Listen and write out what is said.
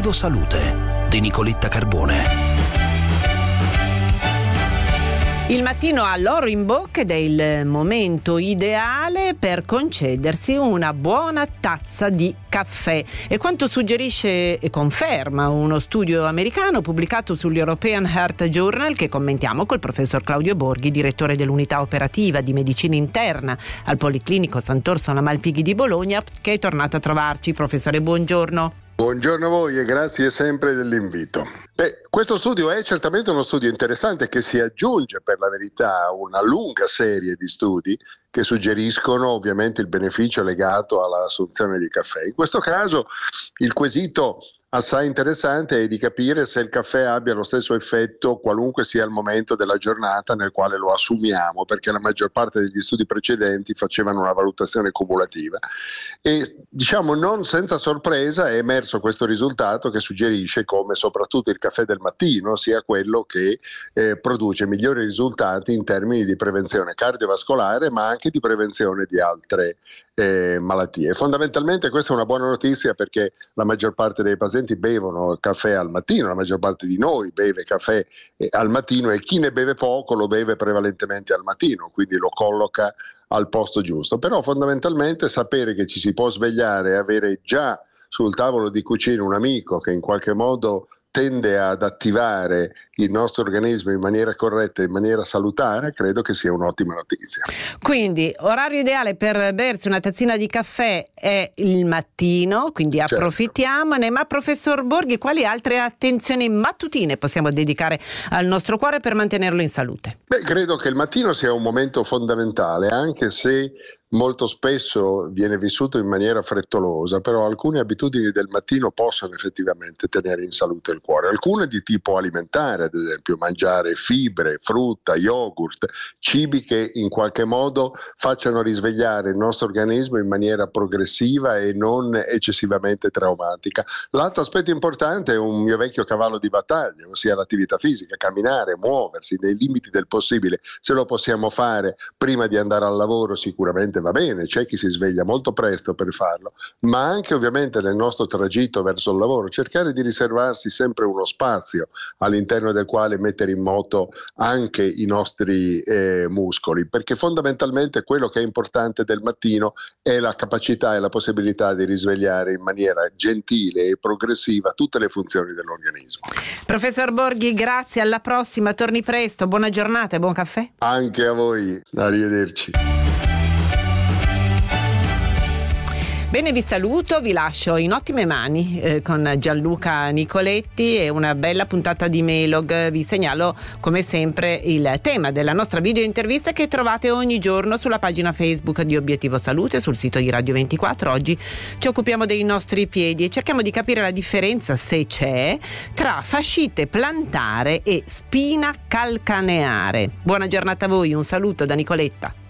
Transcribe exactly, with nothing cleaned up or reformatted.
Obiettivo Salute di Nicoletta Carbone. Il mattino ha l'oro in bocca ed è il momento ideale per concedersi una buona tazza di caffè. E quanto suggerisce e conferma uno studio americano pubblicato sull'European Heart Journal, che commentiamo col professor Claudio Borghi, direttore dell'unità operativa di medicina interna al Policlinico Sant'Orsola Malpighi di Bologna, che è tornato a trovarci. Professore, buongiorno. Buongiorno a voi e grazie sempre dell'invito. Beh, questo studio è certamente uno studio interessante che si aggiunge per la verità a una lunga serie di studi che suggeriscono ovviamente il beneficio legato all'assunzione di caffè. In questo caso il quesito assai interessante è di capire se il caffè abbia lo stesso effetto qualunque sia il momento della giornata nel quale lo assumiamo, perché la maggior parte degli studi precedenti facevano una valutazione cumulativa e diciamo non senza sorpresa è emerso questo risultato che suggerisce come soprattutto il caffè del mattino sia quello che eh, produce migliori risultati in termini di prevenzione cardiovascolare ma anche di prevenzione di altre eh, malattie. Fondamentalmente questa è una buona notizia perché la maggior parte dei pazienti bevono il caffè al mattino, la maggior parte di noi beve caffè eh, al mattino e chi ne beve poco lo beve prevalentemente al mattino, quindi lo colloca al posto giusto. Però fondamentalmente sapere che ci si può svegliare e avere già sul tavolo di cucina un amico che in qualche modo tende ad attivare il nostro organismo in maniera corretta e in maniera salutare, credo che sia un'ottima notizia. Quindi orario ideale per bersi una tazzina di caffè è il mattino, quindi certo. Approfittiamone. Ma professor Borghi, quali altre attenzioni mattutine possiamo dedicare al nostro cuore per mantenerlo in salute? Beh, credo che il mattino sia un momento fondamentale, anche se molto spesso viene vissuto in maniera frettolosa, però alcune abitudini del mattino possono effettivamente tenere in salute il cuore, alcune di tipo alimentare, ad esempio mangiare fibre, frutta, yogurt, cibi che in qualche modo facciano risvegliare il nostro organismo in maniera progressiva e non eccessivamente traumatica. L'altro aspetto importante è un mio vecchio cavallo di battaglia, ossia l'attività fisica, camminare, muoversi nei limiti del possibile. Se lo possiamo fare prima di andare al lavoro sicuramente va bene, c'è chi si sveglia molto presto per farlo, ma anche ovviamente nel nostro tragitto verso il lavoro cercare di riservarsi sempre uno spazio all'interno del quale mettere in moto anche i nostri eh, muscoli, perché fondamentalmente quello che è importante del mattino è la capacità e la possibilità di risvegliare in maniera gentile e progressiva tutte le funzioni dell'organismo. Professor Borghi, grazie, alla prossima, torni presto, buona giornata e buon caffè. Anche a voi, arrivederci. Bene, vi saluto, vi lascio in ottime mani eh, con Gianluca Nicoletti e una bella puntata di Melog. Vi segnalo come sempre il tema della nostra video intervista che trovate ogni giorno sulla pagina Facebook di Obiettivo Salute, sul sito di Radio ventiquattro. Oggi ci occupiamo dei nostri piedi e cerchiamo di capire la differenza, se c'è, tra fascite plantare e spina calcaneare. Buona giornata a voi, un saluto da Nicoletta.